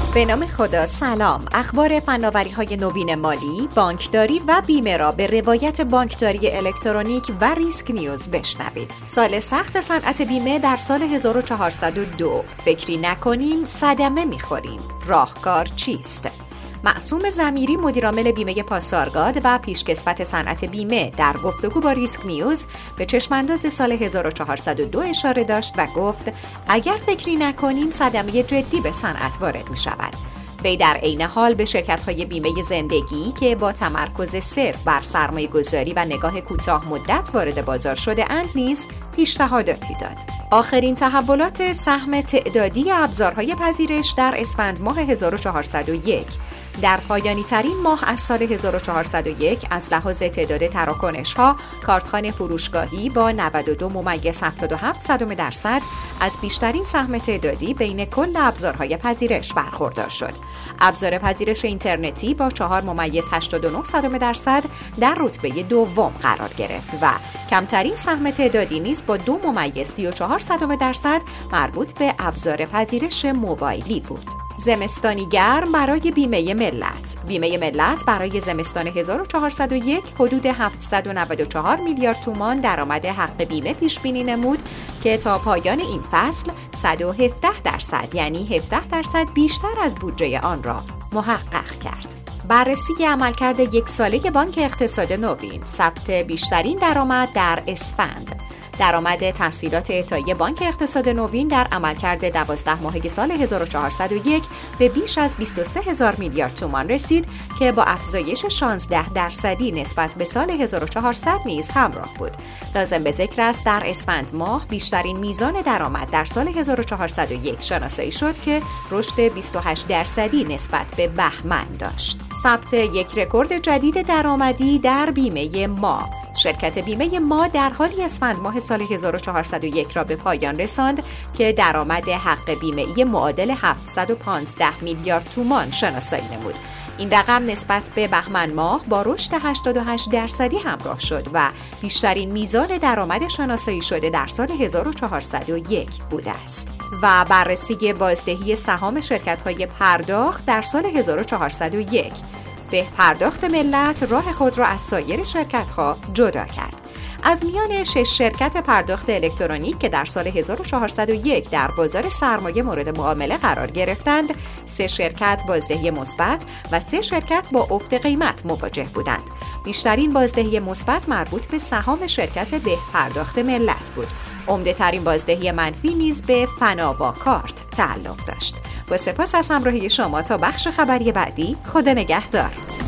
به نام خدا. سلام. اخبار فناوری‌های نوین مالی، بانکداری و بیمه را به روایت بانکداری الکترونیک و ریسک نیوز بشنوید. سال سخت صنعت بیمه در سال 1402. فکری نکنیم صدمه می‌خوریم. راهکار چیست؟ معصوم ضمیری، مدیرعامل بیمه پاسارگاد و پیشکسوت صنعت بیمه، در گفتگو با ریسک نیوز به چشمانداز سال 1402 اشاره داشت و گفت اگر فکری نکنیم صدمه جدی به صنعت وارد می شود. وی در عین حال به شرکت‌های بیمه زندگی که با تمرکز صرف بر سرمایه‌گذاری و نگاه کوتاه مدت وارد بازار شده اند نیز پیشنهاداتی داد. آخرین تحولات سهم تعدادی ابزارهای پذیرش در اسفند ماه 1401. در پایانی ترین ماه از سال 1401 از لحاظ تعداد تراکنش‌ها، کارتخوان فروشگاهی با 92.77% از بیشترین سهم تعدادی بین کل ابزارهای پذیرش برخوردار شد. ابزار پذیرش اینترنتی با 4.89% در رتبه دوم قرار گرفت و کمترین سهم تعدادی نیز با 2.34% مربوط به ابزار پذیرش موبایلی بود. زمستانی گرم برای بیمه ملت. بیمه ملت برای زمستان 1401 حدود 794 میلیارد تومان درآمد حق بیمه پیش بینی نمود که تا پایان این فصل 117% یعنی 17% بیشتر از بودجه آن را محقق کرد. بررسی عملکرد یک ساله بانک اقتصاد نوین. ثبت بیشترین درآمد در اسفند. درآمد تسهیلات اعطایی بانک اقتصاد نوین در عملکرد 12 ماهه سال 1401 به بیش از 23,000 میلیارد تومان رسید که با افزایش 16% نسبت به سال 1400 نیز همراه بود. لازم به ذکر است در اسفند ماه بیشترین میزان درآمد در سال 1401 شناسایی شد که رشد 28% نسبت به بهمن داشت. ثبت یک رکورد جدید درآمدی در بیمه ما. شرکت بیمه ما در حالی اسفند ماه سال 1401 را به پایان رساند که درآمد حق بیمه‌ای معادل 715 میلیارد تومان شناسایی نمود. این رقم نسبت به بهمن ماه با رشد 88% همراه شد و بیشترین میزان درآمد شناسایی شده در سال 1401 بوده است. و بررسی بازدهی سهام شرکت‌های پرداخت در سال 1401. به پرداخت ملت راه خود را از سایر شرکت‌ها جدا کرد. از میان 6 شرکت پرداخت الکترونیک که در سال 1401 در بازار سرمایه مورد معامله قرار گرفتند، 3 شرکت بازدهی مثبت و 3 شرکت با افت قیمت مواجه بودند. بیشترین بازدهی مثبت مربوط به سهام شرکت به پرداخت ملت بود. عمده ترین بازدهی منفی نیز به فناوا کارت تعلق داشت. با سپاس از همراهی شما تا بخش خبری بعدی. خدا نگهدار.